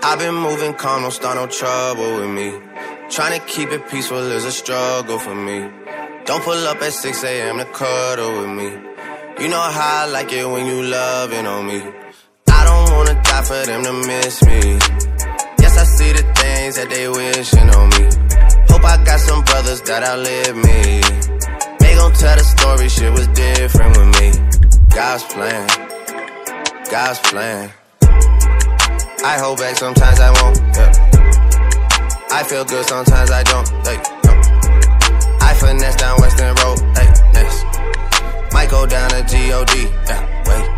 I've been moving calm, don't start no trouble with me. Trying to keep it peaceful is a struggle for me. Don't pull up at 6 a.m. to cuddle with me. You know how I like it when you loving on me. I don't wanna die for them to miss me. Yes, I see the things that they wishing on me. Hope I got some brothers that outlive me. They gon' tell the story, shit was different with me. God's plan, God's plan. I hold back, sometimes I won't, yeah. I feel good, sometimes I don't, hey, no. I finesse down Western Road, hey, next. Might go down to G.O.D., yeah, wait.